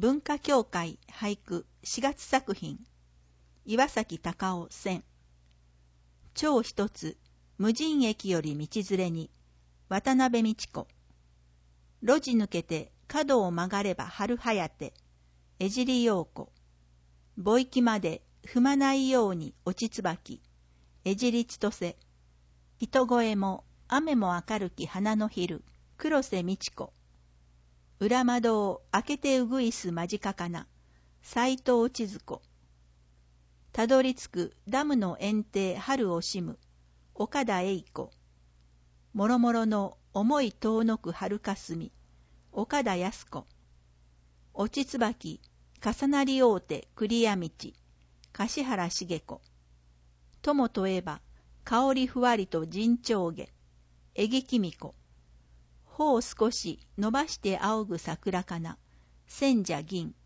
文化協会俳句4月作品岩崎隆夫選蝶一つ無人駅より道連れに渡辺美智子路地抜けて角を曲がれば春早手江尻陽子墓域まで踏まないように落ち椿江尻千歳糸越も雨も明るき花の昼黒瀬美智子裏窓を開けてうぐいす間近かな斎藤千鶴子たどり着くダムの園庭春惜しむ岡田栄子もろもろの思い遠のく春霞岡田靖子落ち椿重なり大手栗屋道樫原茂子友とえば香りふわりと陣長下江木きみ子頬を少し伸ばして仰ぐ桜かな千社銀